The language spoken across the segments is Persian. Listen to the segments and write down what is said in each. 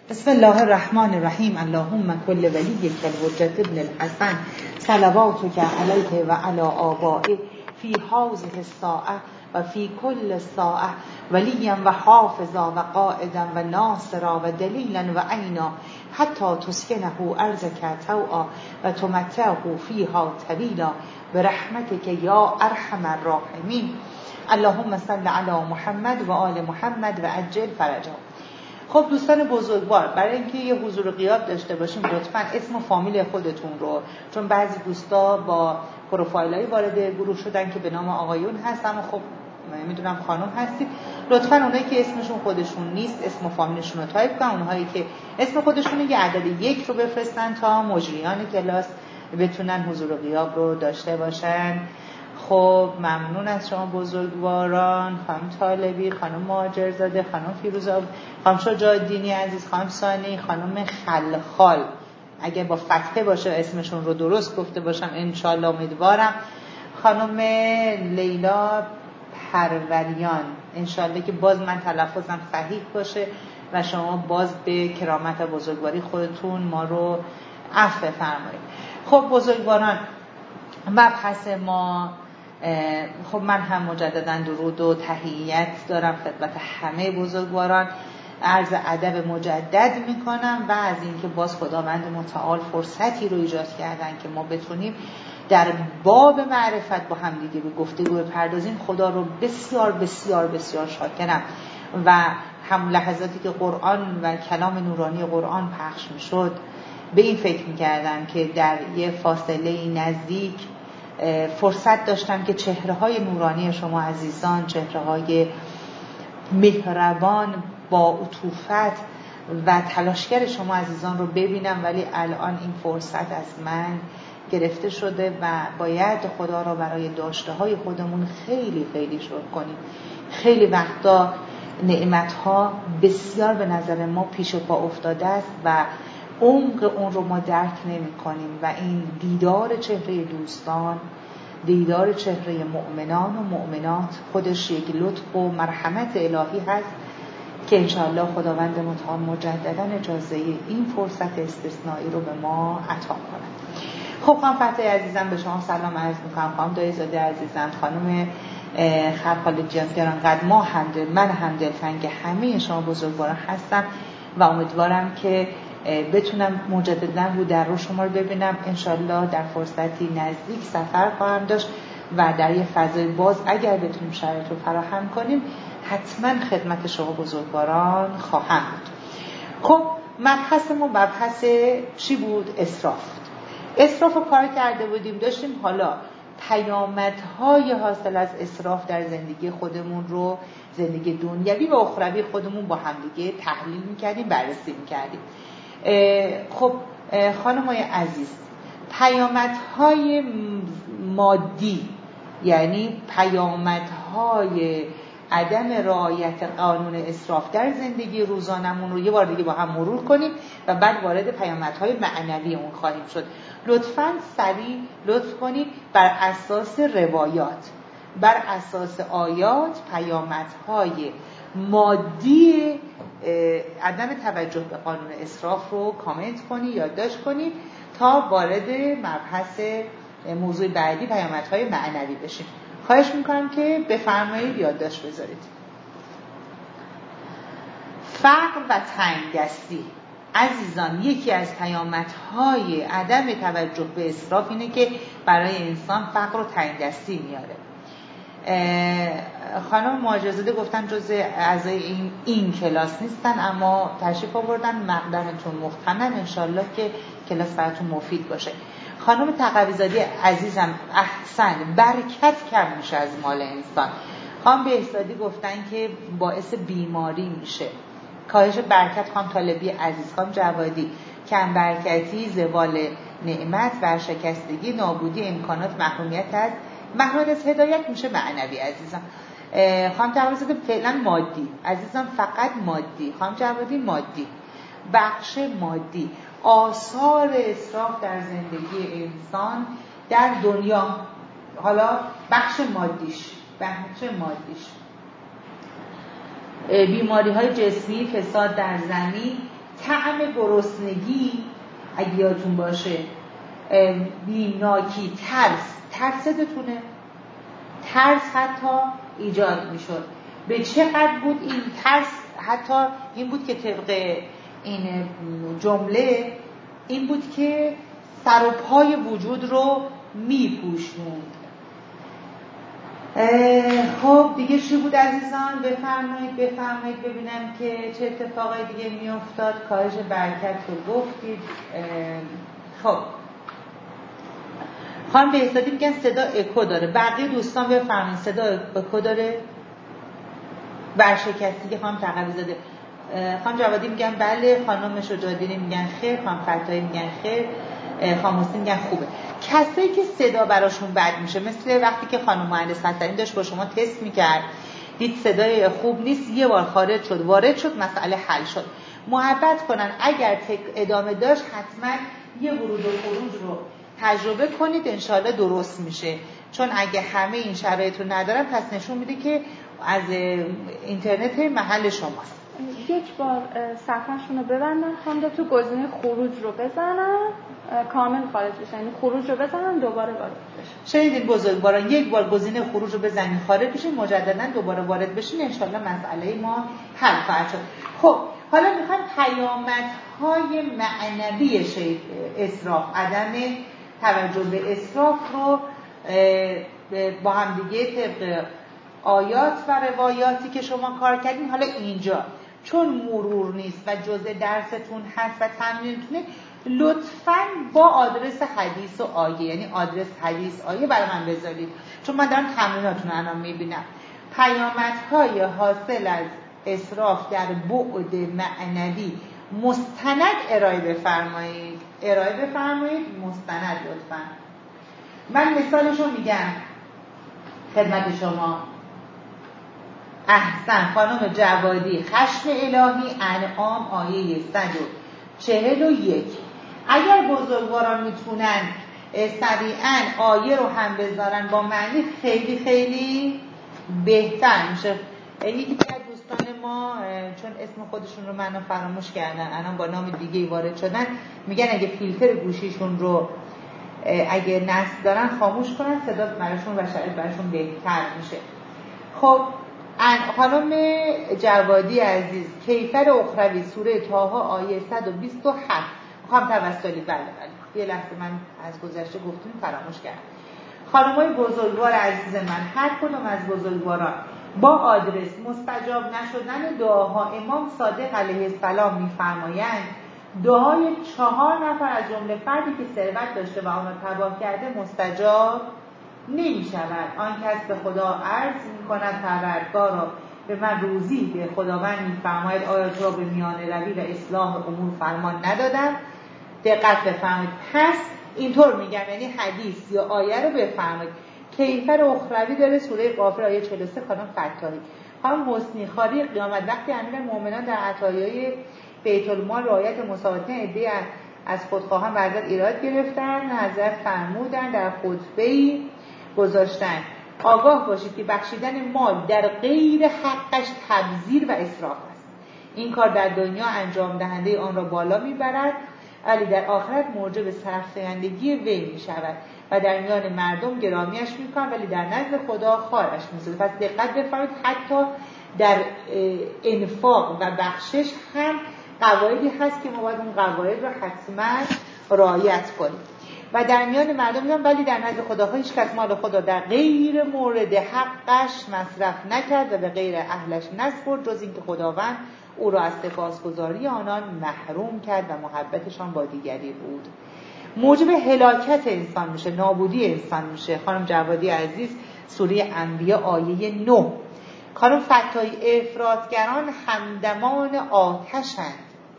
بسم الله الرحمن الرحیم. اللهم کل ولیک الحجة ابن الحسن صلواتک علیه و علی آبائه فی هذه الساعه و فی کل ساعه ولیا و حافظا و قائدا و ناصرا و دلیلا و عینا حتی تسکنه ارضک طوعا و تمتعه فیها طویلا برحمتک یا ارحم الراحمین. اللهم صل علی محمد و آل محمد و عجل فرجا. خب دوستان بزرگوار، برای اینکه یه حضور غیاب داشته باشیم لطفاً اسم و فامیل خودتون رو، چون بعضی دوستا با پروفایلای وارد گروه شدن که به نام آقایون هست، اما خب میدونم خانم هستید، لطفاً اونایی که اسمشون خودشون نیست اسم و فامیلشون رو تایپ کنن، اونهایی که اسم خودشون یه عدد 1 رو بفرستن تا مجریان کلاس بتونن حضور غیاب رو داشته باشن. خب ممنون از شما بزرگواران، خانم طالبی، خانم مهاجرزاده، خانم فیروزا، خانم شجاع‌الدینی عزیز، خانم ثانی، خانم خلخال، اگه با فتحه باشه اسمشون رو درست گفته باشم انشالله امیدوارم، خانم لیلا پروریان، انشالله که باز من تلفظم صحیح باشه و شما باز به کرامت و بزرگواری خودتون ما رو عفو فرمایید. خب بزرگواران، مبحث ما، خب من هم مجددا درود و تحیت دارم خدمت همه بزرگواران، عرض ادب مجدد میکنم و از اینکه باز خداوند متعال فرصتی رو ایجاد کردن که ما بتونیم در باب معرفت با هم دیگه به گفتگو بپردازیم. خدا رو بسیار بسیار بسیار شاکرم و هم لحظاتی که قرآن و کلام نورانی قرآن پخش میشد به این فکر میکردم که در یه فاصله نزدیک فرصت داشتم که چهره‌های نورانی شما عزیزان، چهره‌های مهربان با عطوفت و تلاشگر شما عزیزان رو ببینم، ولی الان این فرصت از من گرفته شده و باید خدا را برای داشته‌های خودمون خیلی خیلی شکر کنیم. خیلی وقتا نعمت‌ها بسیار به نظر ما پیش پا افتاده است و عمق اون رو ما درک نمی کنیم و این دیدار چهره دوستان، دیدار چهره مؤمنان و مؤمنات خودش یک لطف و مرحمت الهی هست که انشاءالله خداوند متعال مجددا اجازه این فرصت استثنایی رو به ما عطا کند. خب خانم فتحی عزیزم به شما سلام عرض میکنم، خانم دایزاده عزیزم، خانم خلخال گرانقدر، من هم دلتنگ همه شما بزرگواران هستم و امیدوارم که بتونم مجددا رو در رو شما رو ببینم. انشالله در فرصتی نزدیک سفر خواهم داشت و در یه فضای باز اگر بتونیم شرایط رو فراهم کنیم حتما خدمت شما بزرگواران خواهم بود. خب مبحث ما مبحث چی بود؟ اسراف رو کار کرده بودیم، داشتیم حالا پیامدهای حاصل از اسراف در زندگی خودمون رو، زندگی دنیوی و اخروی خودمون با همدیگه تحلیل میکردیم، بررسی میکردیم. خب خانم‌های عزیز، پیامدهای مادی یعنی پیامدهای عدم رعایت قانون اسراف در زندگی روزانمون رو یه بار دیگه با هم مرور کنیم و بعد وارد پیامدهای معنوی اون خواهیم شد. لطفاً سریع لطف کنید بر اساس روایات، بر اساس آیات پیامدهای مادی عدم توجه به قانون اسراف رو کامنت کنی، یادداشت کنی تا وارد مبحث موضوع بعدی پیامدهای معنوی بشیم. خواهش میکنم که بفرمایید یادداشت بذارید. فقر و تنگدستی عزیزان، یکی از پیامدهای عدم توجه به اسراف اینه که برای انسان فقر و تنگدستی میاره. خانم مهاجرزاده گفتن جزء اعضای این کلاس نیستن اما تشریف آوردن، مقدمتون مختنن، انشالله که کلاس براتون مفید باشه. خانم تقوی‌زاده عزیزم احسن، برکت کم میشه از مال انسان. خانم بهزادی گفتن که باعث بیماری میشه. کاهش برکت. خانم طالبی عزیز، خانم جوادی، کم برکتی زوال نعمت، ورشکستگی، نابودی امکانات، محرومیت از هدایت میشه معنوی عزیزم. خانم تقوی‌زاده فعلا مادی عزیزم، فقط مادی. خانم جوادی مادی، بخش مادی، آثار اسراف در زندگی انسان در دنیا. حالا بخش مادیش بیماری های جسمی، فساد در زمین، طعم گرسنگی اگه یادتون باشه، بیمناکی، ترسدتونه، ترس حتی ایجاد میشد. به چقدر بود این ترس؟ حتی این بود که طبق این جمله این بود که سر و پای وجود رو میپوشوند. خب دیگه چی بود عزیزان؟ بفرمایید ببینم که چه اتفاقای دیگه میافتاد. کاهش برکت رو گفتید. خب خانم بهزادی میگن صدا اکو داره. بقیه دوستان بفرمایید صدا اکو داره؟ ورشکستی که خانم تقوی زاده. خانم جوادی میگن بله، خانم شجاع‌الدین میگن خیر، خانم فتایی میگن خیر، خانم حسین میگن خوبه. کسایی که صدا براشون بد میشه، مثل وقتی که خانم مهندس حسنی داشت با شما تست میکرد، دید صدای خوب نیست، یه بار خارج شد وارد شد، مسئله حل شد. محبت کنن اگر ادامه داشت حتما یه ورود و خروج رو تجربه کنید، انشالله درست میشه. چون اگه همه این شرایط رو ندارن پس نشون میده که از اینترنت محل شماست. یک بار صفحه‌شون رو ببندن، هم تو گزینه خروج رو بزنن، کامل خارج بشن، یعنی خروج رو بزنن دوباره وارد بشن. شنیدین بزرگواران؟ یک بار گزینه خروج رو بزنین خارج بشین، مجددا دوباره وارد بشین، انشالله مسئله ما حل خواهد شد. خب حالا میخوایم پیامدهای معنوی اسراف، عدم توجه به اسراف رو با هم دیگه طبق آیات و روایاتی که شما کار کردین حالا اینجا چون مرور نیست و جزء درستون هست و تمرینتونه، لطفاً با آدرس حدیث و آیه، یعنی آدرس حدیث آیه برای من بذارید، چون من دارم تمریناتون رو الان میبینم. پیامدهای حاصل از اسراف در بعد معنوی مستند ارائه بفرمایید مستند لطفاً. من مثالشو میگم خدمت شما. احسن خانم جوادی، خشم الهی، انعام آیه 141. اگر بزرگواران میتونن سریعا آیه رو هم بذارن با معنی خیلی خیلی بهتر میشه. یکی از دوستان ما چون اسم خودشون رو منو فراموش کردن، الان با نام دیگه وارد شدن، میگن اگه فیلتر گوشیشون رو اگه نصب دارن خاموش کنن، صدا براشون و شاید براشون بهتر میشه. خب خانم جوادی عزیز، کیفر اخروی، سوره طه آیه 127. خانم توسلی، بله یه لحظه من از گذشته گفتیم فراموش کردم. خانمای بزرگوار عزیز من، هر کدوم از بزرگواران با آدرس مستجاب نشدن دعاها امام صادق علیه السلام میفرمایند دعای 4 نفر از جمله فردی که ثروت داشته و آن را تباه کرده مستجاب نمی شود. آن کس به خدا عرض می کند پروردگارا به من روزی به خداوند می فرماید آیا تو را به میان روی و اصلاح امور فرمان ندادم؟ دقت بفرمایید. پس اینطور میگم، یعنی حدیث یا آیه رو بفرمایید. کیفر اخروی داره سوره غافر آیه 43. خانم فتاحی، خانم حسنی خاری قیامت وقتی امیرالمومنین در عطایای بیت المال رعایت مساواتین عده از خودخواهان برزد ایراد گرفتن، حضرت فرمودن در خطبه‌ای گذاشتن آگاه باشید که بخشیدن مال در غیر حقش تبذیر و اسراف است. این کار در دنیا انجام دهنده آن را بالا میبرد ولی در آخرت موجب سرفکندگی وی میشود و در میان مردم گرامیش میکنند ولی در نزد خدا خارش میسازد. پس دقت بفرمایید، حتی در انفاق و بخشش هم قواعدی هست که ما باید اون قواعد رو حتما رعایت کنیم. و در میان مردم میگن ولی در نزد خدا هیچ کس مال خدا در غیر مورد حقش مصرف نکرد و به غیر اهلش نسپرد جز اینکه خداوند او را از سپاسگزاری آنان محروم کرد و محبتشان با دیگری بود. موجب هلاکت انسان میشه، نابودی انسان میشه. خانم جوادی عزیز سوره انبیاء آیه 9. خانم فتاحی، افراطگران همدمان آتشند.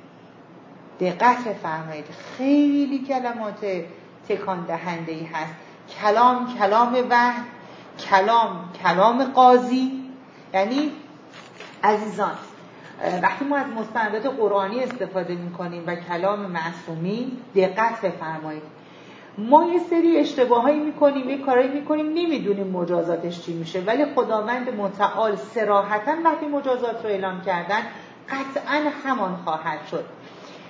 دقت فرمایید، خیلی کلمات تکان دهنده ای هست. کلام وحی، کلام قاضی. یعنی عزیزان وقتی ما از مستندات قرآنی استفاده میکنیم و کلام معصومی، دقت بفرمایید، ما یه سری اشتباهایی میکنیم، یه کارایی میکنیم، نمیدونیم مجازاتش چی میشه، ولی خداوند متعال صراحتاً وقتی مجازات رو اعلام کردن قطعاً همان خواهد شد.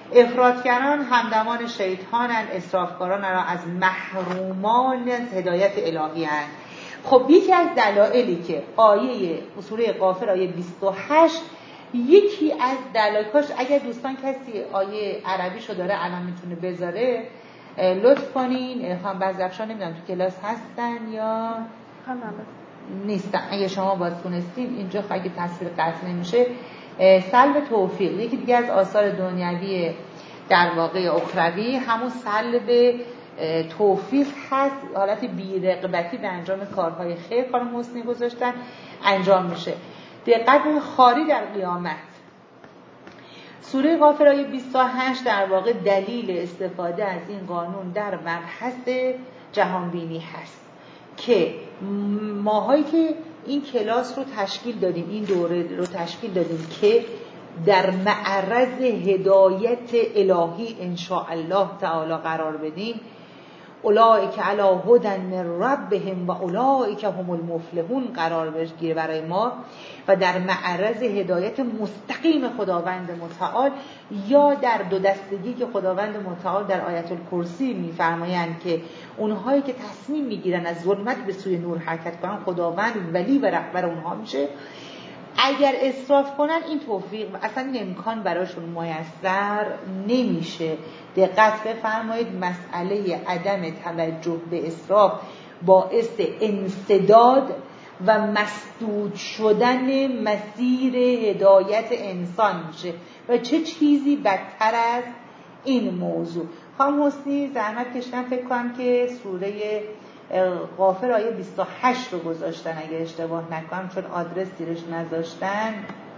افراطگران همدمان شیطانند، اسرافکاران را از محرومان از هدایت الهی هستند. خب یکی از دلایلی که آیه سوره غافر آیه 28 یکی از دلایلش، اگر دوستان کسی آیه عربیشو داره الان میتونه بذاره لطف کنین. خانم بزرگشان نمیدونم تو کلاس هستن یا نیستن، اگه شما باز تونستین اینجا اگه تصویر قطع نمیشه. سلب توفیق یکی دیگه از آثار دنیوی در واقع اخروی همون سلب توفیق هست، حالت بی‌رغبتی به انجام کارهای خیر، کار حسنی گذاشتن انجام میشه. دقت خاری در قیامت. سوره غافر آیه 28 در واقع دلیل استفاده از این قانون در مبحث جهانبینی هست که ماهایی که این کلاس رو تشکیل دادیم، این دوره رو تشکیل دادیم که در معرض هدایت الهی انشاءالله تعالی قرار بدیم، اولئک علی هدی من ربهم و اولئک هم المفلحون قرار بگیره برای ما و در معرض هدایت مستقیم خداوند متعال، یا در دو دستگی که خداوند متعال در آیت الکرسی میفرمایند که اونهایی که تصمیم میگیرن از ظلمت به سوی نور حرکت کنن خداوند ولی و رهبر اونها میشه. اگر اسراف کنن این توفیق اصلا این امکان براشون میسر نمیشه. دقت بفرمایید، مسئله عدم توجه به اسراف باعث انسداد و مسدود شدن مسیر هدایت انسان میشه و چه چیزی بدتر از این موضوع. خانم حسنی زحمت کشیدن، فکر کنم که سوره غافر آیه 28 رو گذاشتن اگه اشتباه نکنم، چون آدرس زیرش نذاشتن.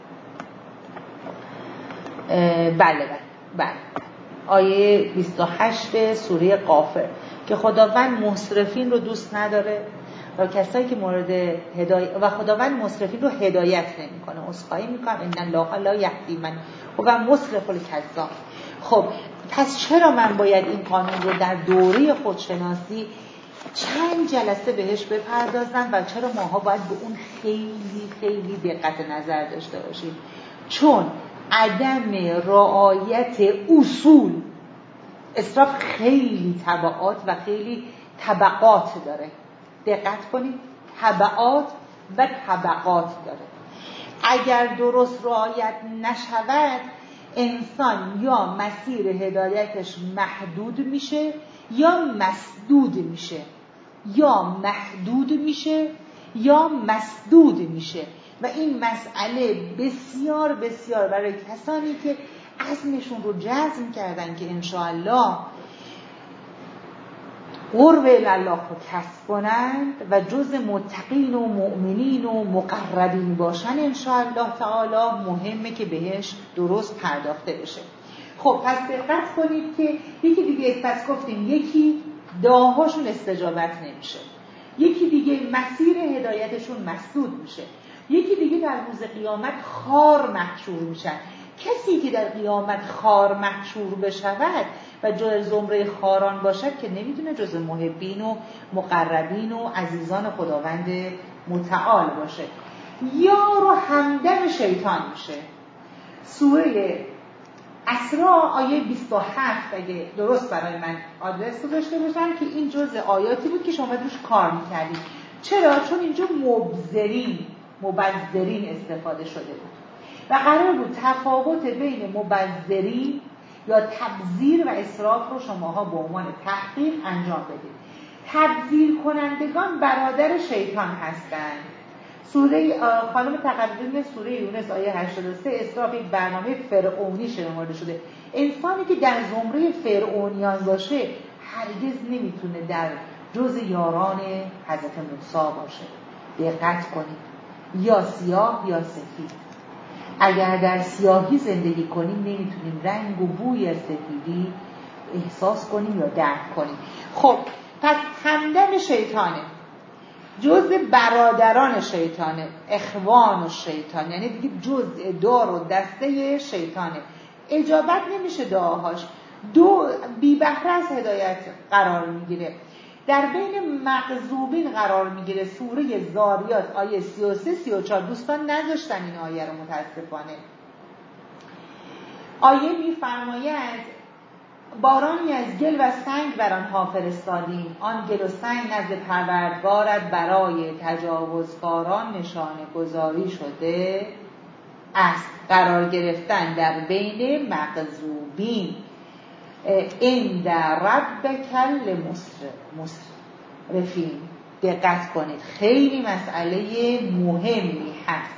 بله آیه 28 سوره غافر که خداوند مسرفین رو دوست نداره و کسایی که مورد هدایت و خداوند مسرفین رو هدایت نمیکنه. اسخای میکنم ان الله لا یهدی من و مسرف الکذاب. خب پس چرا من باید این قانون رو در دوره خودشناسی چند جلسه بهش بپردازم و چرا ماها باید به اون خیلی خیلی دقت نظر داشته باشیم؟ چون عدم رعایت اصول اسراف خیلی تبعات و خیلی طبقات داره. دقت کنید، تبعات و طبقات داره. اگر درست رعایت نشود انسان یا مسیر هدایتش محدود میشه یا مسدود میشه، یا محدود میشه یا مسدود میشه و این مسئله بسیار بسیار برای کسانی که عزمشون رو جزم کردن که انشاءالله قرب الله رو کسب کنند و جز متقین و مؤمنین و مقربین باشن انشاءالله تعالی، مهمه که بهش درست پرداخته بشه. خب پس دقت کنید که یکی دیگه پس گفتیم یکی دعاهاشون استجابت نمیشه، یکی دیگه مسیر هدایتشون مسدود میشه، یکی دیگه در روز قیامت خار محشور میشن. کسی که در قیامت خار محشور بشود و جز زمره خاران باشد که نمیتونه جز محبین و مقربین و عزیزان خداوند متعال باشه. یار و همدم شیطان میشه. سوره اسراء آیه 27 اگه درست برای من آدرس رو داشته باشم که این جزء آیاتی بود که شما روش کار میکردید. چرا؟ چون اینجا مبذرین استفاده شده بود و قرار بود تفاوت بین مبذرین یا تبذیر و اسراف رو شماها به عنوان تحقیق انجام بدید. تبذیر کنندگان برادر شیطان هستند. سوره خانم تقدم سوره یونس آیه 83 اسراف یک برنامه فرعونی شمرده شده. انسانی که در زمره فرعونیان باشه هرگز نمیتونه در جز یاران حضرت موسی باشه. دقت کنید، یا سیاه یا سفید. اگر در سیاهی زندگی کنیم نمیتونیم رنگ و بوی از سفیدی احساس کنیم یا درک کنیم. خب پس همدم شیطانه، جز برادران شیطانه، اخوان و شیطان، یعنی دیگه جز دار و دسته شیطانه. اجابت نمیشه دعاهاش، بی بهره از هدایت قرار میگیره، در بین مغضوبین قرار میگیره. سوره زاریات آیه 33-34 دوستان نذاشتن این آیه رو متاسفانه. آیه می‌فرماید بارانی از گل و سنگ بر آنها فرستادیم، آن گل و سنگ نزد پروردگارت برای تجاوزکاران نشانه گذاری شده است. قرار گرفتن در بین مغضوبین عند ربک المسرفین. دقت کنید، خیلی مسئله مهمی هست.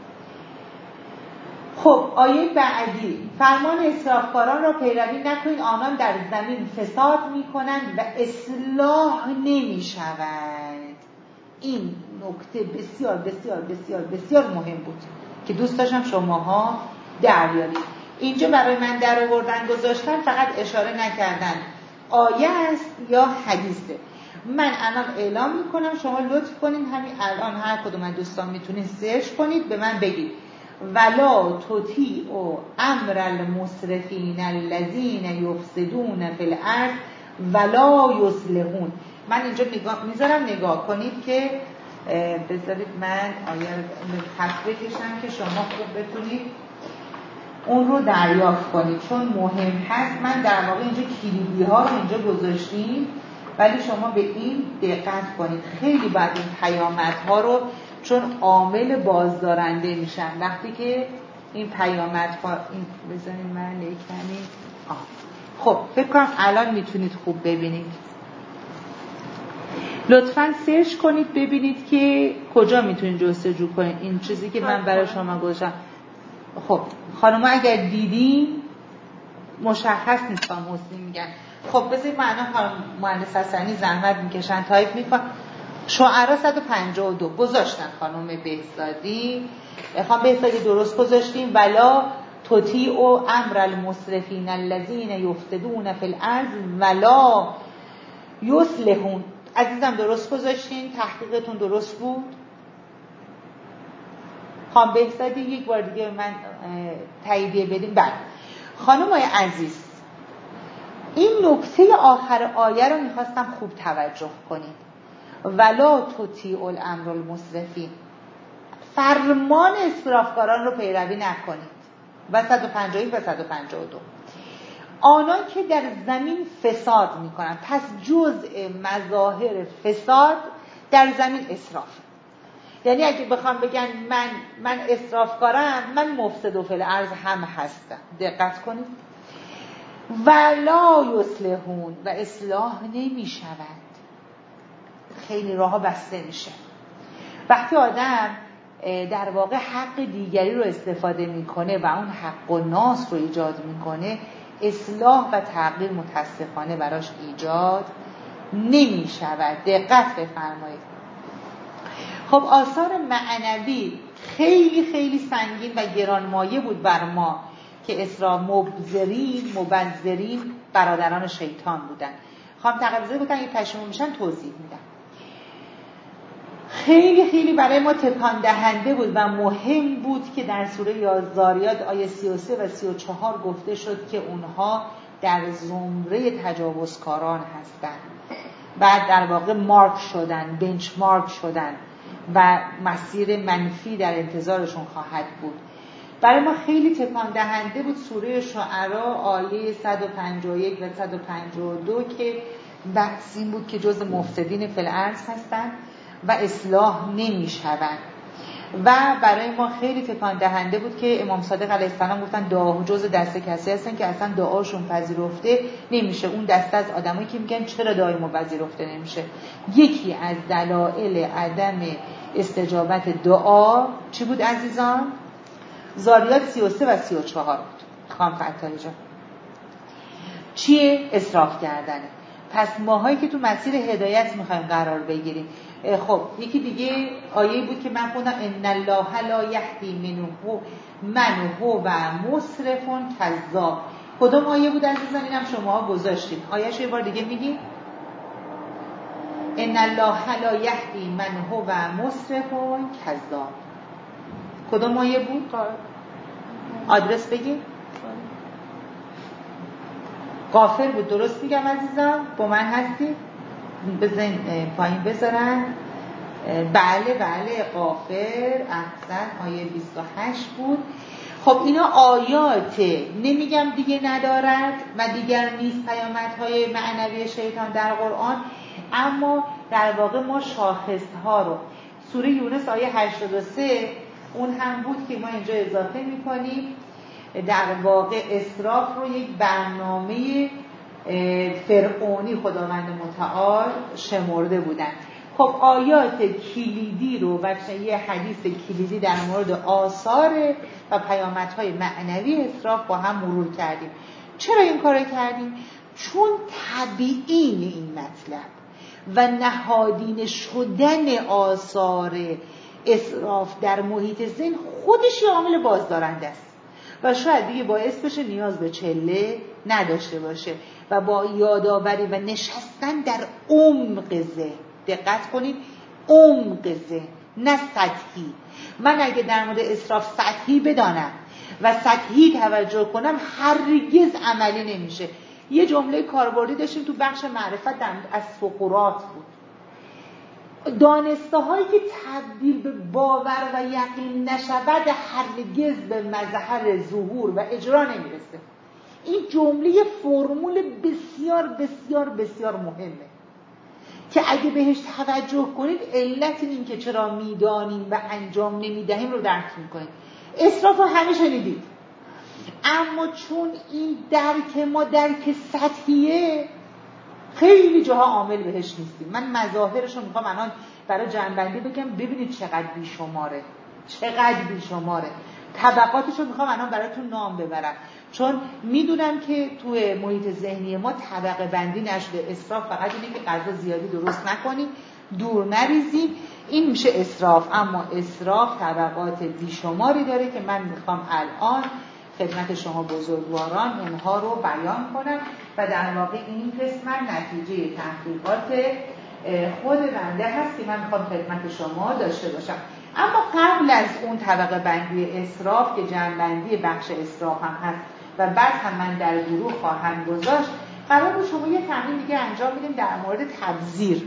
خب آیه بعدی، فرمان اسرافکاران را پیروی نکنید، آنان در زمین فساد می‌کنند و اصلاح نمی‌شوند. این نکته بسیار بسیار بسیار بسیار مهم بود که دوست داشتم شماها دریابید. اینجا برای من در آوردن گذاشتن، فقط اشاره نکردن آیه است یا حدیثه. من الان اعلام می‌کنم، شما لطف کنید همین الان هر کدوم از دوستان میتونید سرچ کنید به من بگید ولا تطیعوا امر المسرفین الذین یفسدون فی الارض ولا یصلحون. من اینجا میذارم نگاه کنید که بذارید من آیه خط بکشم که شما خوب بتونید اون رو دریافت کنید، چون مهم هست. من در واقع اینجا کلیدی ها رو اینجا گذاشتیم، ولی شما به این دقت کنید. خیلی باید این پیامدها رو، چون عامل بازدارنده میشن وقتی که این پیامدها این بزنید من کمی. خب فکر کنم الان میتونید خوب ببینید. لطفاً سرچ کنید ببینید که کجا میتونید جستجو کنید این چیزی که من برای شما گذاشتم. خب خانم‌ها اگر دیدین مشخص نیست خانم حسینی میگن. خب بذارید من الان خانم مهندس حسنی زحمت میکشن تایپ میکنن. شعرا 152 گذاشتن خانم بهزادی. خانم بهزادی درست گذاشتیم ولا تطیعوا امر المسرفین الذین یفسدون فی الارض ولا یصلحون. عزیزم درست گذاشتین؟ تحقیقتون درست بود؟ خانم بهزادی یک بار دیگه من تاییدیه بدیم. بله خانم‌های عزیز، این نکته آخر آیه رو میخواستم خوب توجه کنید. ولا تطیعوا الامر المسرفین، فرمان اسرافکاران رو پیروی نکنید. و 151 و 152 آنان که در زمین فساد میکنن. پس جزء مظاهر فساد در زمین اسراف. یعنی اگه بخوام بگن من اسرافکارم، من مفسد و فی الارض هم هستم. دقت کنید. ولا یصلحون، و اصلاح نمیشود. خیلی راه‌ها بسته میشه. وقتی آدم در واقع حق دیگری رو استفاده میکنه و اون حق و ناس رو ایجاد میکنه، اصلاح و تغییر متاسفانه براش ایجاد نمیشود. دقت بفرمایید. خب آثار معنوی خیلی خیلی سنگین و گرانمایه بود بر ما که مبذرین برادران شیطان بودن. خواهم تقریبا بودن یه پشیمون میشن توضیح میدم. خیلی خیلی برای ما تکان دهنده بود و مهم بود که در سوره زاریات آیه 33 و 34 گفته شد که اونها در زمره تجاوزکاران هستند. بعد در واقع مارک شدن، بنچمارک شدن و مسیر منفی در انتظارشون خواهد بود. برای ما خیلی تکان دهنده بود سوره شعرا آیه 151 و 152 که بحث این بود که جز مفسدین فی الارض هستند و اصلاح نمی شوند. و برای ما خیلی تکان دهنده بود که امام صادق علیه السلام گفتن دعا جز دسته کسی هستن که اصلا دعاشون پذیرفته نمیشه. اون دسته از آدمایی که میگن چرا دعای ما پذیرفته نمیشه. یکی از دلایل عدم استجابت دعا چی بود عزیزان؟ زاریات 33 و 34 بود. خانم فتاحی جان چیه؟ اسراف کردنه. پس ماهایی که تو مسیر هدایت میخوایم قرار بگیریم. خب یکی دیگه آیه بود که من خوندم ان الله لا یهدی من هو و مسرف کذاب. کدوم آیه بود عزیزان؟ اینم شماها گذاشتید. آیه‌شو یه بار دیگه میگیم. ان الله لا یهدی من هو و مسرف کذاب. کدوم آیه بود؟ آدرس بگید. غافر بود. درست میگم عزیزان؟ با من هستی؟ بزن پایین بذارن. بله غافر. احسن. آیه 28 بود. خب اینا آیاته، نمیگم دیگه ندارد و دیگر نیست پیامدهای معنوی شیطان در قرآن، اما در واقع ما شاخصها رو سوره یونس آیه 83 اون هم بود که ما اینجا اضافه میکنیم، در واقع اسراف رو یک برنامه فرعونی خداوند متعال شمرده بودن. خب آیات کلیدی رو و یه حدیث کلیدی در مورد آثار و پیامدهای معنوی اسراف با هم مرور کردیم. چرا این کار کردیم؟ چون طبیعین این مطلب و نهادینه شدن آثار اسراف در محیط ذهن خودش یه عامل بازدارنده است و شاید دیگه باعث بشه نیاز به چله نداشته باشه و با یادآوری و نشستن در عمق ذهن، دقت کنید عمق ذهن نه سطحی. من اگه در مورد اسراف سطحی بدانم و سطحی توجه کنم هرگز عملی نمیشه. یه جمله کاربردی داشتیم تو بخش معرفت از فقرات بود، دانسته هایی که تبدیل به باور و یقین نشود هرگز به مظهر ظهور و اجرا نمیرسه. این جمله فرمول بسیار بسیار بسیار مهمه که اگه بهش توجه کنید علت این که چرا میدانیم و انجام نمیدهیم رو درک میکنید. اسراف رو همه شنیدید، اما چون این درک ما درک سطحیه خیلی جاها عامل بهش نیستیم. من مظاهرش رو میخوام الان برای جنبندی بگم، ببینید چقدر بیشماره، چقدر بیشماره. طبقاتش رو میخوام الان براتون نام ببرم، چون میدونم که توی محیط ذهنی ما طبقه بندی نشده. اسراف فقط اینه که غذا زیادی درست نکنیم، دور نریزیم، این میشه اسراف. اما اسراف طبقات بیشماری داره که من میخوام الان خدمت شما بزرگواران اونها رو بیان کنم و در واقع این قسمت نتیجه تحقیقات خود بنده هست که من میخوام خدمت شما داشته باشم. اما قبل از اون طبقه بندی اسراف که جنبندی بخش اسراف هم هست و بعد هم من در گروه خواهم گذاشت، قرار بود شما یه تمرین دیگه انجام بدیم در مورد تبذیر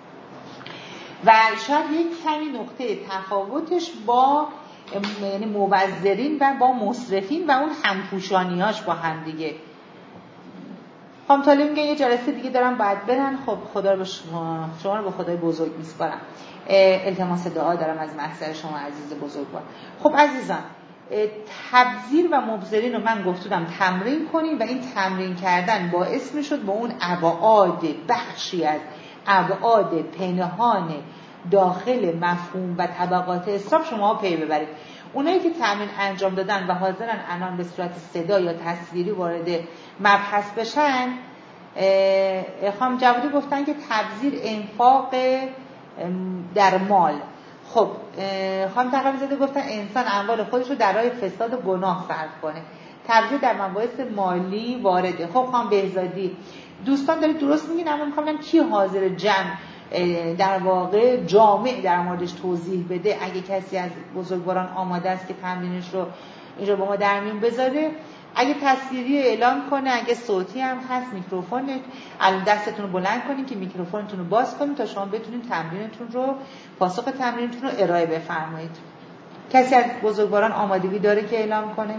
و شاید یک کمی نقطه تفاوتش با یعنی مبذرین و با مسرفین و اون همپوشانیاش با هم دیگه. خانم طالب میگه یه جلسه دیگه دارم باید برن. خب خدا رو شما رو به خدای بزرگ میسپارم. التماس دعا دارم از محضر شما عزیز بزرگوار. خب عزیزان، تبذیر و مبذرین رو من گفتم تمرین کنیم و این تمرین کردن باعث میشد با اون ابعاد، بخشی از ابعاد پنهان داخل مفهوم و طبقات اسراف شما پی ببرید. اونایی که تمرین انجام دادن و حاضرن الان به صورت صدا یا تصویری وارد مبحث بشن، خانم جوادی گفتن که تبذیر انفاق در مال. خب خانم تقوی زاده گفتن انسان اموال خودش رو در راه فساد و گناه صرف کنه. تبذیر در مباحث مالی وارده. خب خانم بهزادی دوستان دارید درست میگین، اما میخوام ببینم کی حاضر جمع در واقع جامع در موردش توضیح بده. اگه کسی از بزرگواران آماده است که تمرینش رو اینجا با ما در میون بذاره، اگه تصویری اعلام کنه، اگه صوتی هم هست میکروفون، الان دستتون رو بلند کنین که میکروفونتون رو باز کنین تا شما بتونین تمرینتون رو، پاسخ تمرینتون رو ارائه بفرمایید. کسی از بزرگواران آمادگی داره که اعلام کنه؟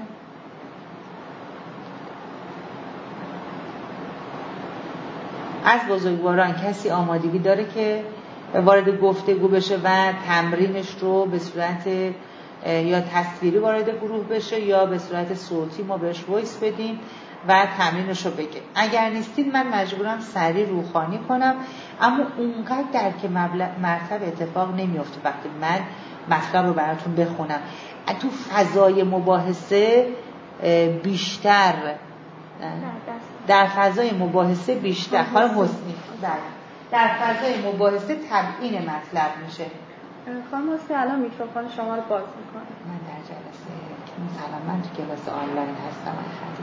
از بزرگواران کسی آمادگی داره که وارد گفتگو بشه و تمرینش رو به صورت یا تصویری وارد گروه بشه یا به صورت صوتی ما بهش وایس بدیم و تمرینش رو بگه؟ اگر نیستید من مجبورم سریع روخانی کنم، اما اونقدر درک مرتب اتفاق نمیفته وقتی من مطلب رو براتون بخونم. تو فضای مباحثه بیشتر، در فضای مباحثه بیشتر خانم حسنی در فضای مباحثه تبیین مطلب میشه. خانم حسنی الان میکروفون شما رو باز میکنم. من در جلسه مثلا من تو کلاس آنلاین هستم.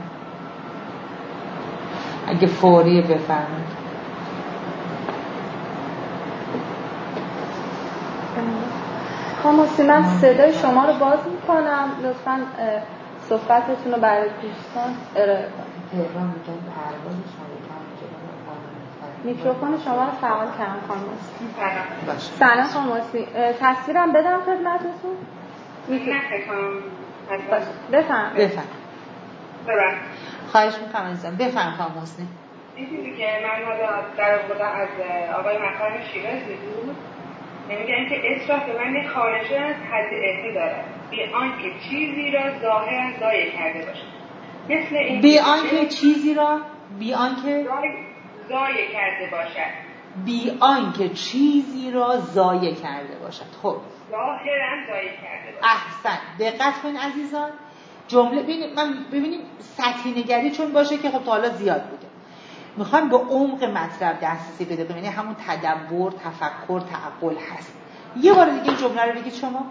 اگه فوری بفرمایید. خانم حسنی من صدای شما رو باز میکنم، لطفاً صحبتتون رو برای دوستان ارائه کنید. تهران میگن پرواز شما میکروفون شما رو فعال کردم خانم حسنی. سلام خانم حسنی، تصویرم بدم خدمتتون؟ نه بفهم. خواهش میکنم عزیزم بفهم خانم حسنی. این چیزی که من در آوردم از آقای مکارم شیرازی بود، نمیگه اینکه اسراف به من خارجه از حد اعتی دارد، بی آنکه چیزی را ظاهرا ضایع کرده باشد. مثل این بی آنکه چیزی را ضایع کرده باشد. بی آنکه چیزی را ضایع کرده باشد. خب ظاهرا ضایع کرده باشد. احسن. دقت کنید عزیزان، جمله ببینیم سطحی نگری چون باشه که خب تا حالا زیاد بوده. میخوایم با عمق مطلب دسترسی پیدا کنیم، یعنی همون تدبر، تفکر، تعقل هست. یه بار دیگه این جمله رو بگید شما.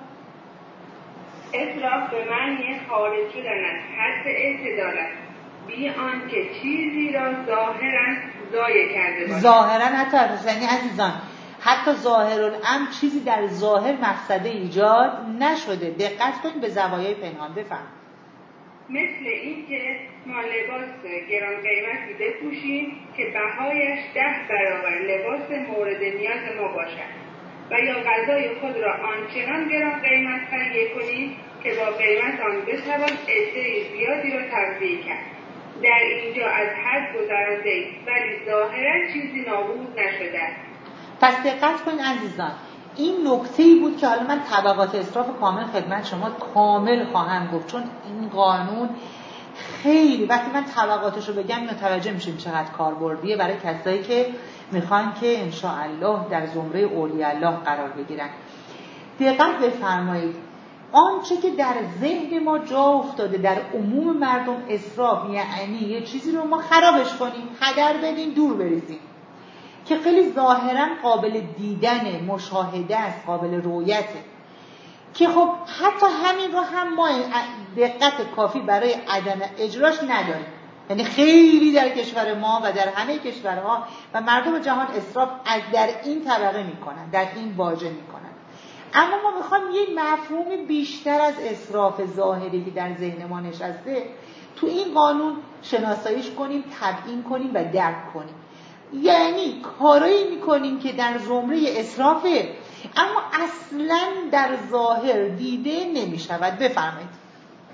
اسراف به معنی خارج شدن از حد اعتدال، بی آنکه چیزی را ظاهرا ضایع کرده باشد. ظاهرا حتی یعنی عزیزان حتی ظاهرالامر چیزی در ظاهر مفسده ایجاد نشده. دقت کنید به زوایای پنهان. بفهم. مثل این که ما لباس گران قیمتی بپوشیم که بهایش 10 برابر لباس مورد نیاز ما باشد و یا غذای خود را آنچنان گران قیمت تهیه کنیم که با قیمت آن بتوان عده زیادی را تغذیه کرد. در اینجا از حد گذرانده ولی ظاهرا چیزی نابود نشده. پس دقت کنید عزیزان، این نکته‌ای بود که حالا من طبقات اسراف کامل خدمت شما کامل خواهم گفت، چون این قانون خیلی وقتی من طبقاتشو بگم متوجه میشیم چقدر کاربردیه برای کسایی که میخوان که انشاءالله در زمره اولیاء الله قرار بگیرن. دقت بفرمایید، آنچه که در ذهن ما جا افتاده در عموم مردم اسراف یعنی یه چیزی رو ما خرابش کنیم، هدر بدیم، دور بریزیم، که خیلی ظاهرا قابل دیدن، مشاهده است، قابل رؤیته، که خب حتی همین رو هم ما دقت کافی برای عدم اجراش نداریم. یعنی خیلی در کشور ما و در همه کشورها و مردم جهان اسراف در این طبقه میکنن، در این واژه میکنن. اما ما میخوایم یه مفهوم بیشتر از اسراف ظاهری که در ذهن ما نشسته تو این قانون شناساییش کنیم، تبیین کنیم و درک کنیم. یعنی کارایی میکنیم که در زمره اسرافه اما اصلا در ظاهر دیده نمیشود. بفرمایید.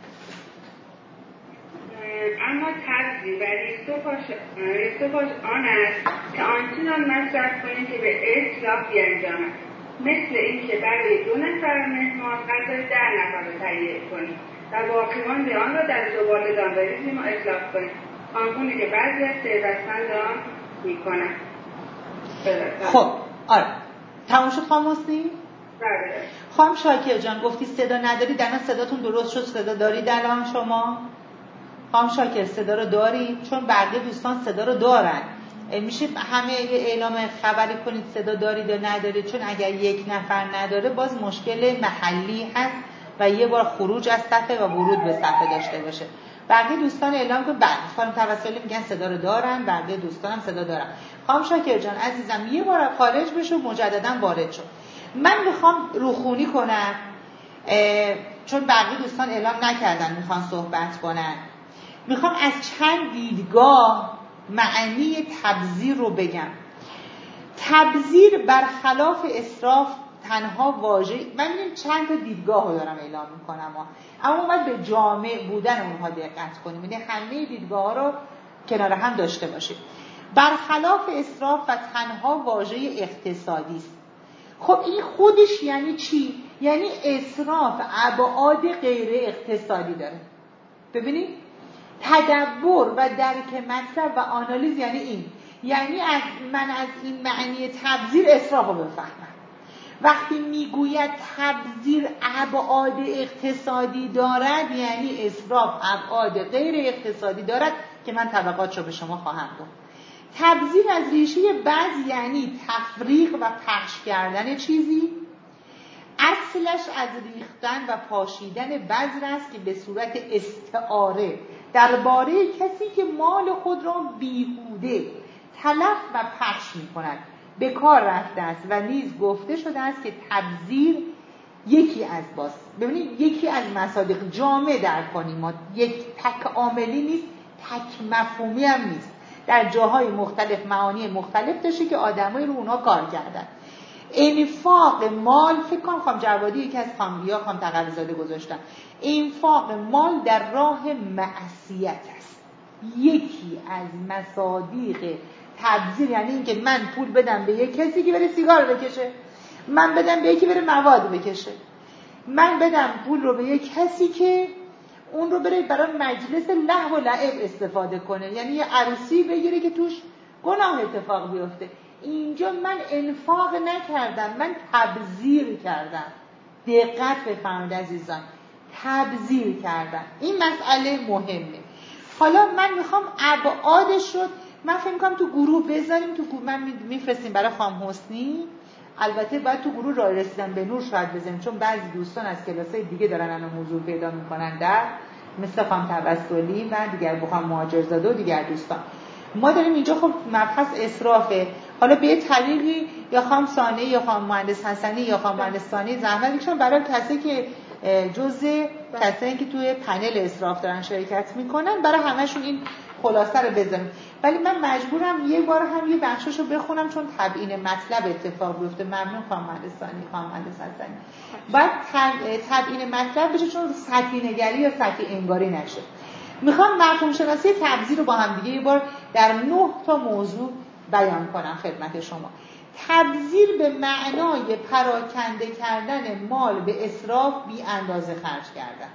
اما تبذیر و ریستوپاش آن است که آنچنان مصرف کنیم که به اسراف بیانجامد، مثل این که برای 2 نفر مهمان غذای 10 نفر رو تهیه کنیم و باقی مانده آن را در زباله‌دان بریزیم و اتلاف کنیم، آنگونه که بعضی از ثروتمند آن میکنن. خب آره تمام شد خانم حسنی؟ بله. خانم شاکر جان گفتی صدا نداری، الان صداتون درست شد. صدا دارید الان شما؟ خانم شاکر صدا رو دارید؟ چون بقیه دوستان صدا رو دارن. میشه همه اعلام خبری کنید صدا دارید یا ندارید، چون اگر یک نفر نداره باز مشکل محلی هست و یه بار خروج از صفحه و ورود به صفحه داشته باشه. بقیه دوستان اعلام کنید. بله خانم توسلی میگن صدا رو دارن، بقیه دوستان هم صدا دارن. خانم شاکر جان عزیزم یه بار خارج بشو مجددا وارد شو. من میخوام روخونی کنم چون بقیه دوستان اعلام نکردن میخوان صحبت کنن. میخوام از چند دیدگاه معنی تبذیر رو بگم. تبذیر برخلاف اسراف تنها واژه، من میگم چند تا دیدگاه رو دارم اعلام میکنم اما باید به جامع بودن اونها دقت کنیم، یعنی همه دیدگاه ها رو کنار هم داشته باشیم. برخلاف اسراف و تنها واژه اقتصادی است. خب این خودش یعنی چی؟ یعنی اسراف ابعاد غیر اقتصادی داره. ببینید تدبر و درک مطلب و آنالیز یعنی این، یعنی من از این معنی تبذیر اسراف رو بفهمم. وقتی میگوید تبذیر ابعاد اقتصادی دارد یعنی اسراف ابعاد غیر اقتصادی دارد که من طبقاتشو به شما خواهم گفت. تبذیر از ریشه بعض یعنی تفریق و پخش کردن چیزی، اصلش از ریختن و پاشیدن بذر است که به صورت استعاره درباره کسی که مال خود را بیهوده تلف و پخش می کند به کار رفته است و نیز گفته شده است که تبذیر یکی از مصادیق جامع در کنیم ما، یک تک عاملی نیست، تک مفهومی هم نیست، در جاهای مختلف معانی مختلف داشته که آدمای رو اونها کار کردن. انفاق مال، فکر کنم خانم جوادی یکی از یا خانم تقوی‌زاده گذاشتن، انفاق مال در راه معصیت است. یکی از مصادیق تبذیر یعنی اینکه من پول بدم به یک کسی که بره سیگار بکشه، من بدم به یکی بره مواد بکشه، من بدم پول رو به یک کسی که اون رو بره برای مجلس لهو و لعب استفاده کنه، یعنی یه عروسی بگیره که توش گناه اتفاق بیفته. اینجا من انفاق نکردم، من تبذیر کردم. دقت بفرمایید عزیزان، تبذیر کردم. این مسئله مهمه. حالا من میخوام ابعادش رو من فکر می‌کنم تو گروه بذاریم، تو گروه من میفرستیم برای خانم حسنی. البته باید تو گروه راه رسیدن به نور شاید بزنیم، چون بعضی دوستان از کلاسای دیگه دارن الان موضوع پیدا میکنن، در مثل خانم توسلی و دیگر بخوام مهاجرزاده و دیگر دوستان. ما داریم اینجا خب مبحث اسرافه. حالا به طریقی یا خانم ثانی یا خانم مهندس حسنی یا خانم مهندس ثانی زحمت میکشن برای کسی که جزء کسایی که توی پنل اسراف دارن شرکت میکنن، برای همشون این خلاصه رو بزنیم. ولی من مجبورم یه بار هم یه بخششو بخونم چون تبیین مطلب اتفاق بیفته. ممنون خانم مهندس ثانی، خانم مهندس حسنی. باید تبیین مطلب بشه چون سطحی نگری یا سطحی انگاری نشه. میخوام مفهوم شناسی تبذیر رو با هم دیگه یه بار در 9 تا موضوع بیان کنم خدمت شما. تبذیر به معنای پراکنده کردن مال به اسراف، بی اندازه خرج کردن،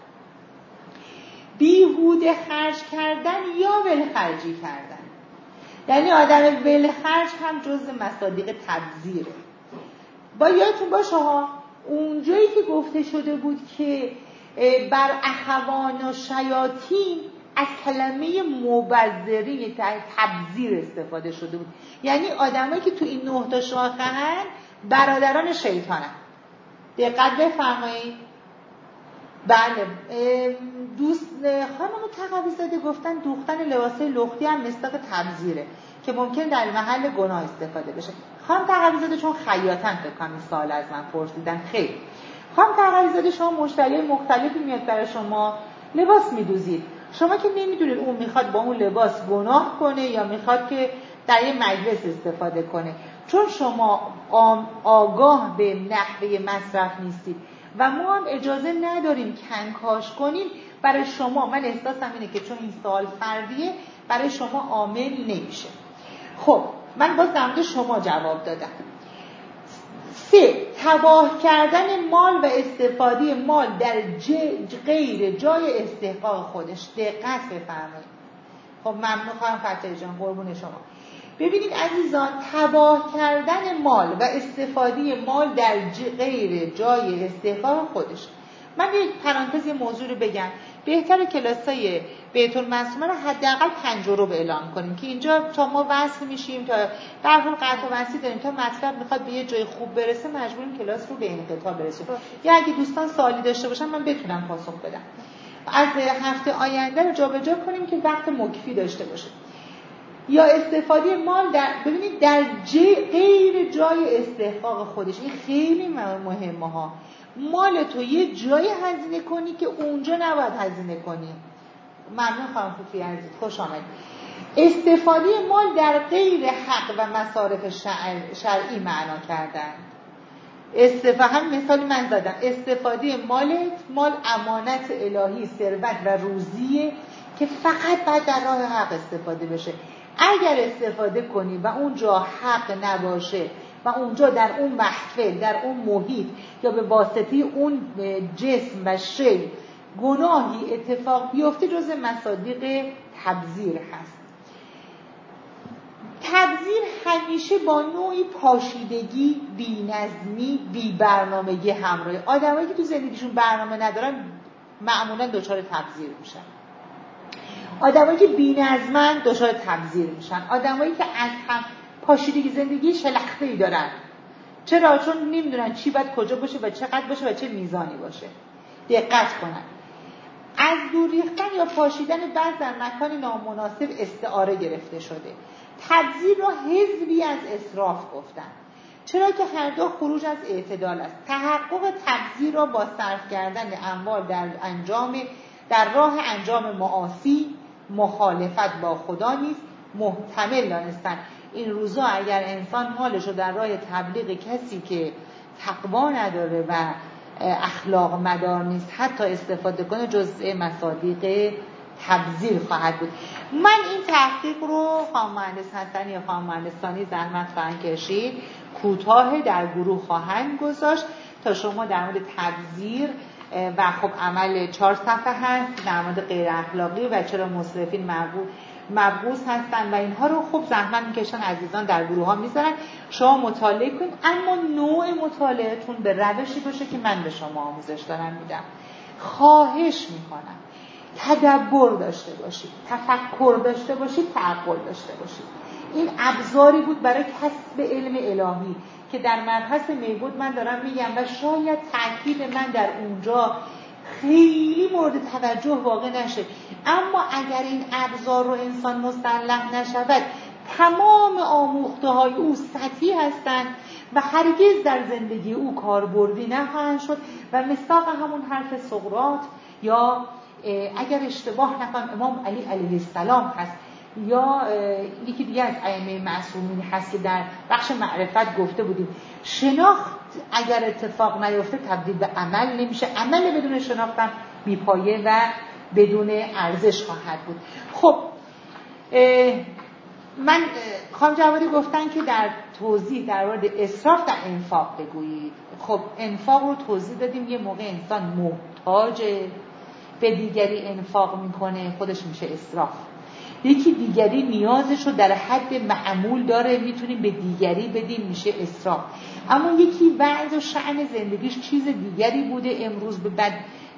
بیهوده خرج کردن یا ولخرجی کردن. یعنی آدم ولخرج هم جزء مصادیق تبذیره. با یادتون باشه ها، اونجایی که گفته شده بود که بر اخوان و شیاطین از کلمه مبذری تبذیر استفاده شده بود. یعنی آدمایی که تو این 9 تا شاخه هن برادران شیطانن. دقت بفرمایید. بله، دوست خانم تقوی‌زاده گفتن دوختن لباسای لختی هم مصداق تبذیره که ممکن در محل گناه استفاده بشه. خانم تقوی‌زاده چون خیاطن فکر کنم این سوال از من پرسیدن. خیر، خانم تقوی‌زاده شما مشتری مختلفی میاد برای شما لباس میدوزید، شما که نمیدونید اون میخواد با اون لباس گناه کنه یا میخواد که در یه مجلس استفاده کنه. چون شما آگاه به نحوه مصرف نیستید و ما هم اجازه نداریم کنکاش کنیم، برای شما من احساسم اینه که چون این سوال فردیه برای شما عامل نمیشه. خب من باز در مورد شما جواب دادم. 3. تباه کردن مال و استفاده مال در غیر جای استحقاق خودش. دقت بفرمایید. خب ممنون خانم فتحی جان، قربون شما. ببینید عزیزان، تباه کردن مال و استفاده مال در غیر جای استحقاق خودش. من یک پرانتز موضوع رو بگم. بهتره کلاسای بیت المعصومه رو حداقل 5 رو اعلام کنیم که اینجا تا ما وصل میشیم، تا در حال قطع و وصلی داریم، تا مطلب میخواد به یه جای خوب برسه مجبوریم کلاس رو به انقطاع برسیم. یا اگه دوستان سوالی داشته باشن من بتونم پاسخ بدم. از هفته آینده رو جابجا کنیم که وقت مکفی داشته باشه. یا استفاده مال ببینید در غیر جای استحقاق خودش. این خیلی مهمه ها. مال تو یه جایی هزینه کنی که اونجا نباید هزینه کنی. ممنون خانم خوفی عزیز، خوش آمدید. استفاده مال در غیر حق و مصارف شرعی معنا کردن. هم مثال من زدم، استفاده مال امانت الهی، ثروت و روزیه که فقط باید در راه حق استفاده بشه. اگر استفاده کنی و اونجا حق نباشه و اونجا در اون محفل، در اون محیط یا به واسطه اون جسم و شی گناهی اتفاق بیفته، جزء مصادیق تبذیر هست. تبذیر همیشه با نوعی پاشیدگی، بی‌نظمی، بی‌برنامگی همراه. آدمایی که تو زندگیشون برنامه ندارن معمولا دچار تبذیر میشن. آدمایی که بی‌نظمن دچار تبذیر میشن. آدمایی که از هم پاشیدگی زندگی شلخته‌ای دارن. چرا؟ چون نمیدونن چی باید کجا باشه و چقدر باشه و چه میزانی باشه. دقت کنن. از دور ریختن یا پاشیدن بعض در مکان نامناسب استعاره گرفته شده. تبذیر را حذفی از اسراف گفتن، چرا که هر دو خروج از اعتدال است. تحقق تبذیر را با صرف کردن اموال در راه انجام معاصی، مخالفت با خدا نیز محتمل دانستن. این روزا اگر انسان مالشو در راه تبلیغ کسی که تقوا نداره و اخلاق مدار نیست حتی استفاده کنه، جزء مصادیق تبذیر خواهد بود. من این تحقیق رو خانم مهندس حسنی یا خانم مهندس ثانی زحمت خواهند کشید، کوتاه در گروه خواهند گذاشت تا شما در مورد تبذیر و خب عمل 4 صفحه هست در مورد غیر اخلاقی و چرا مسرفین مبعوث هستن و اینها رو خب زحمت میکشن عزیزان در گروه ها میذارن، شما مطالعه کنید، اما نوع مطالعهتون به روشی باشه که من به شما آموزش دارم میدم. خواهش میکنم تدبر داشته باشید، تفکر داشته باشید، تعقل داشته باشید. این ابزاری بود برای کسب علم الهی که در مبحث میبود من دارم میگم و شاید تأکید من در اونجا خیلی مورد توجه واقع نشه، اما اگر این ابزار رو انسان مسلح نشود تمام آموخته های او سطحی هستند و هرگز در زندگی او کاربردی نخواهند شد و مصداق همون حرف سقراط یا اگر اشتباه نکنم امام علی علیه السلام هست یا یکی دیگه از ائمه معصومین هست که در بخش معرفت گفته بودیم شناخت اگر اتفاق نیفته تبدیل به عمل نمیشه، عمل بدون شناخت هم بی‌پایه و بدون ارزش خواهد بود. خب من خانم جوادی گفتن که در توضیح در مورد اسراف در انفاق بگویید. خب انفاق رو توضیح دادیم، یه موقع انسان محتاجه به دیگری انفاق میکنه خودش میشه اسراف، یکی دیگری نیازش رو در حد معمول داره میتونیم به دیگری بدیم میشه اسراف، اما یکی وضع و شأن زندگیش چیز دیگری بوده امروز به بعد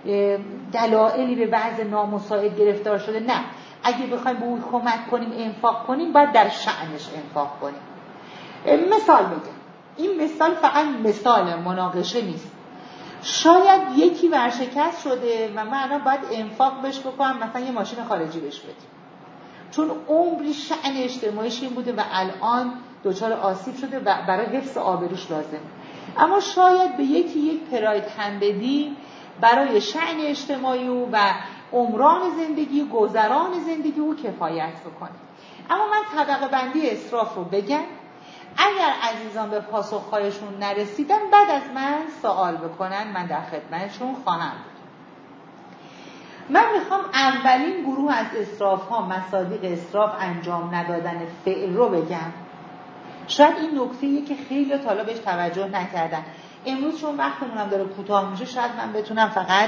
دلایلی به وضع نامساعد گرفتار شده، نه اگه بخوایم به اون کمک کنیم انفاق کنیم باید در شأنش انفاق کنیم. مثال بگم، این مثال فقط مثال مناقشه نیست، شاید یکی ورشکست شده و من الان باید انفاق بهش بکنم مثلا یه ماشین خارجی بهش بدیم چون عمری شأن اجتماعیش این بوده و الان دچار آسیب شده و برای حفظ آبروش لازمه، اما شاید به یکی یک پراید هم بدیم برای شأن اجتماعی و عمران زندگی گذران زندگی او کفایت بکنه. اما من طبقه بندی اسراف رو بگم، اگر عزیزان به پاسخهایشون نرسیدن بعد از من سوال بکنن، من در خدمتشون خواهم بود. من میخوام اولین گروه از اسراف ها مصادیق اسراف انجام ندادن فعل رو بگم. شاید این نکته‌ایه که خیلی تا حالا بهش توجه نکردن. امروز چون وقتمونم داره کوتاه میشه شاید من بتونم فقط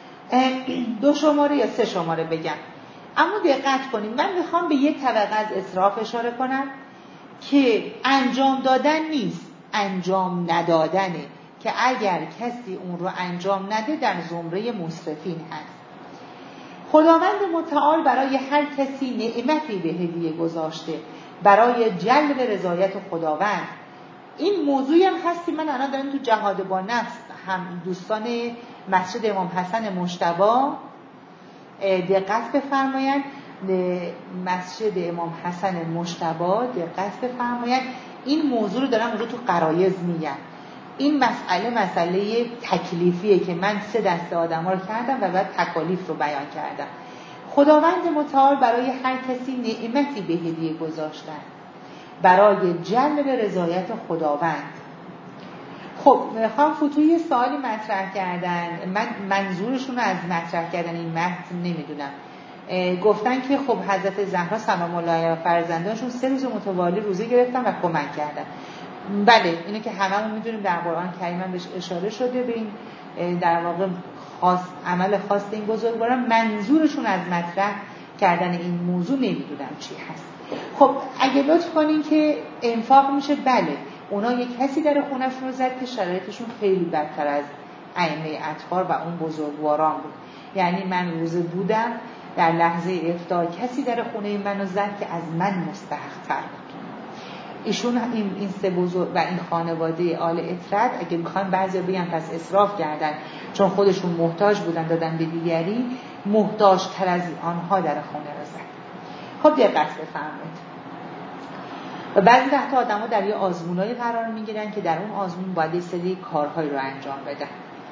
2 شماره یا 3 شماره بگم، اما دقت کنید من میخوام به یک طبقه از اسراف اشاره کنم که انجام دادن نیست، انجام ندادنه که اگر کسی اون رو انجام نده در زمره مسرفین هست. خداوند متعال برای هر کسی نعمتی به هدیه گذاشته برای جلب رضایت خداوند. این موضوعی هم هست که من الان دارم تو جهاد با نفس هم دوستان مسجد امام حسن مجتبی دقت بفرمایند، مسجد امام حسن مجتبی دقت بفرمایند، این موضوع رو دارم اونجا تو غرایز میگم. این مسئله تکلیفیه که من 3 دسته آدم‌ها رو کردم و بعد تکالیف رو بیان کردم. خداوند متعال برای هر کسی نعمتی به هدیه گذاشتن برای جلب رضایت خداوند. خب خانم فتوحی سوالی مطرح کردن، من منظورشون رو از مطرح کردن این متن نمیدونم. گفتن که خب حضرت زهرا سلام الله علیها و فرزندانشون 3 روز متوالی روزه گرفتن و کمک کردن. بله اینو که هممون میدونیم در قرآن کریم بهش اشاره شده، به این در واقع عمل خاص این بزرگواران. منظورشون از مطرح کردن این موضوع نمیدونم چی هست. خب اگه لطف کنین که انفاق میشه، بله اونا یک کسی در خونه‌شون رو زد که شرایطشون خیلی بدتر از ائمه اطهار و اون بزرگواران بود. یعنی من روزه بودم در لحظه افطار کسی در خونه منو زد که از من مستحق‌تر بود. ایشون این 3 بزرگ و این خانواده آل اطرد اگه میخوان بعضیا بگن پس اسراف کردن چون خودشون محتاج بودن دادن به دیگری، محتاج تر از آنها در خونه رو زد. خب دقت بفرمایید. و بعضی وقتا آدم‌ها در یه آزمونایی قرار میگیرن که در اون آزمون باید یه سری کارهایی رو انجام بدن.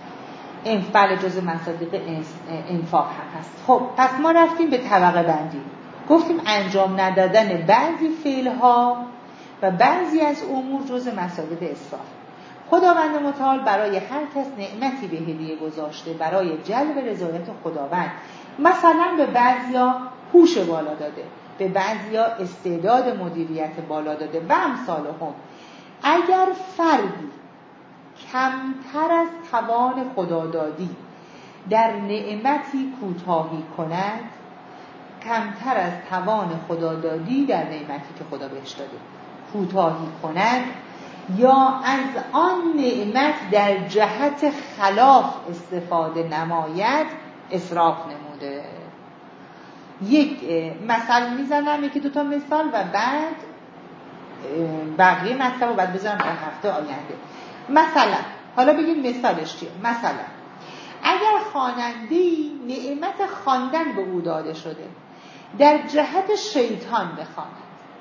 بله جزء مصادیق انفاق هم هست. خب پس ما رفتیم به طبقه بندی، گفتیم انجام ندادن بعضی فعل‌ها و بعضی از امور جزء مصادیق اسراف. خداوند متعال برای هر کس نعمتی به هدیه گذاشته برای جلب رضایت خداوند. مثلا به بعضیا هوش بالا داده، به بعضیا استعداد مدیریت بالا داده و امثالهم. اگر فردی کمتر از توان خدادادی در نعمتی کوتاهی کند، کمتر از توان خدادادی در نعمتی که خدا بهش داده کوتاهی کند، یا از آن نعمت در جهت خلاف استفاده نماید، اسراف نموده. یک مثال میزنم، یکی دوتا مثال و بعد بقیه مطلب رو بعد بذارم در هفته آینده. مثلا حالا بگیم مثالش چیه. مثلا اگر خواننده‌ای نعمت خواندن به او داده شده در جهت شیطان بخواند،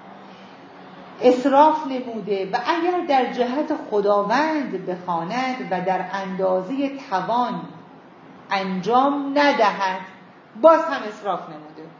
اسراف نموده، و اگر در جهت خداوند بخواند و در اندازه توان انجام ندهد، باز هم اسراف نموده.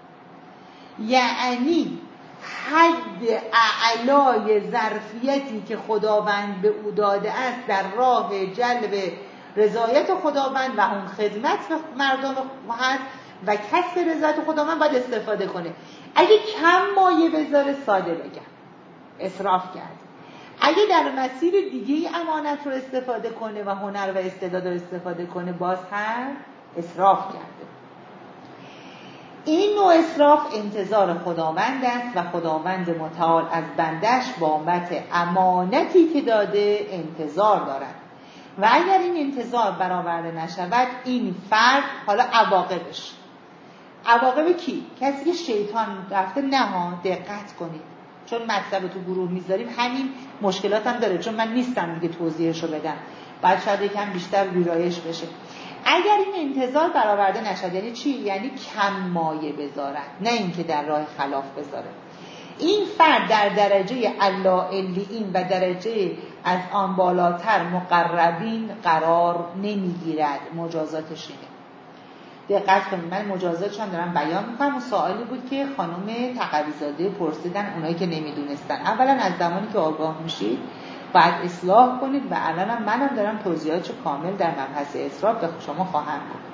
یعنی حد اعلای ظرفیتی که خداوند به او داده است در راه جلب رضایت خداوند و اون خدمت به مردم هست و کسب رضایت خداوند باید استفاده کنه. اگه کم مایه بذاره، ساده بگم، اسراف کرد. اگه در مسیر دیگه امانت رو استفاده کنه و هنر و استعداد رو استفاده کنه، باز هم اسراف کرده. این نوع اسراف انتظار خداوند است و خداوند متعال از بندش بابت امانتی که داده انتظار دارد و اگر این انتظار برآورده نشود، این فرد، حالا عواقبش، عواقب کی؟ کسی که شیطان رفته. نه ها، دقت کنید، چون مطلب تو گروه میذاریم همین مشکلات هم داره، چون من نیستم دیگه توضیحشو بدم، بعد شاید یکم بیشتر ویرایش بشه. اگر این انتظار برآورده نشد، یعنی چی؟ یعنی کم مایه بذارد، نه اینکه در راه خلاف بذاره. این فرد در درجه الاعلیین و درجه از آن بالاتر مقربین قرار نمیگیرد. مجازاتش اینه. دقت کنید، من مجازاتش هم دارم بیان میکنم. اون سوالی بود که خانم تقوی‌زاده پرسیدن، اونایی که نمیدونستن. اولا از زمانی که آگاه میشید باید اصلاح کنید و الان منم دارم توضیحاتشو کامل در مبحث اسراف به شما خواهم گفت.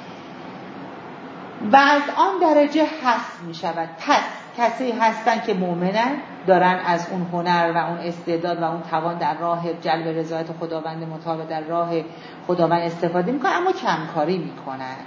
و از آن درجه حذف می شود. پس کسی هستن که مؤمنن، دارن از اون هنر و اون استعداد و اون توان در راه جلب رضایت خداوند متعال در راه خداوند استفاده میکنن، اما کمکاری میکنن.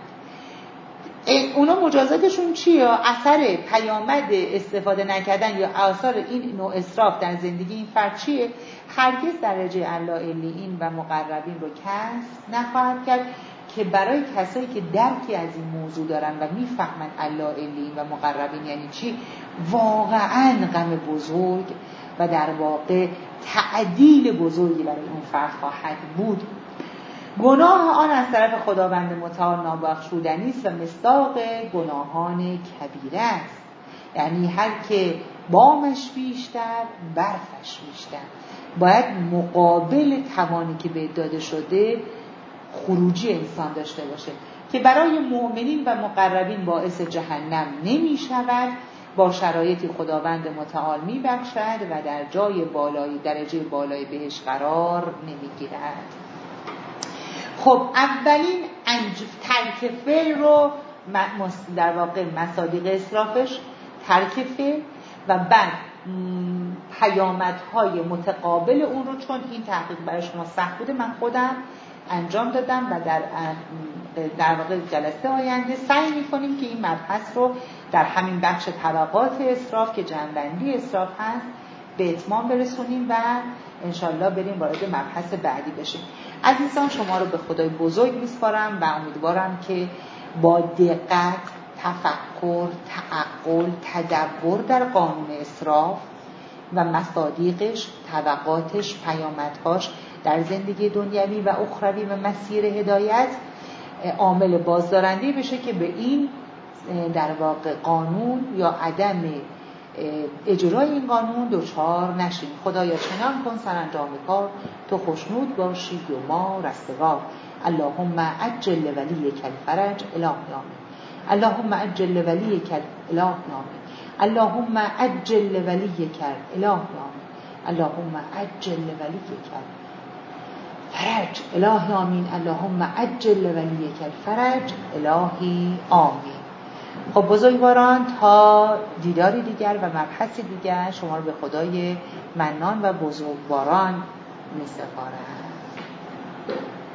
اونا مجازاتشون چیه؟ اثر پیامد استفاده نکردن یا آثار این نوع اسراف در زندگی این فرد چیه؟ هرگز درجه الاعلیین و مقربین رو کسب نخواهد کرد، که برای کسایی که درکی از این موضوع دارن و میفهمن الاعلیین و مقربین یعنی چی، واقعاً غم بزرگ و در واقع تعدیل بزرگی برای اون فرد خواهد بود. گناه آن از طرف خداوند متعال نابخشودنی است و مصداق گناهان کبیره است. یعنی هر که بامش بیشتر، برفش بیشتر. باید مقابل توانی که به داده شده خروجی انسان داشته باشه که برای مؤمنین و مقربین باعث جهنم نمی شود، با شرایطی خداوند متعال می بخشد و در جای بالای درجه بالای بهش قرار نمی گیرد. خب اولین ترک فعل رو در واقع مصادیق اسرافش ترک فعل و بعد پیامدهای متقابل اون رو، چون این تحقیق برای شما سخت بوده، من خودم انجام دادم و در واقع جلسه آینده سعی می‌کنیم که این مبحث رو در همین بخش طبقات اسراف که جنبندی اسراف هست به اتمام برسونیم و انشالله بریم وارد مبحث بعدی بشیم. عزیزان، شما رو به خدای بزرگ میسپارم و امیدوارم که با دقت، تفکر، تعقل، تدبر در قانون اسراف و مصادیقش، طبقاتش، پیامدهاش در زندگی دنیوی و اخروی و مسیر هدایت عامل بازدارنده بشه که به این در واقع قانون یا عدم اجرای این قانون دچار نشیم. خدایا چنان کن سرانجام کار تو خوشنود باشی و ما رستگار. اللهم عجل ولیک الفرج اله آمین. اللهم عجل ولیک اله آمین. اللهم عجل ولیک اله آمین. اللهم عجل لولیک فرج. الهی آمین. اللهم عجل لولیک الفرج. الهی آمین. خب بزرگواران، تا دیداری دیگر و مبحثی دیگر شما رو به خدای منان و بزرگواران می‌سپارم.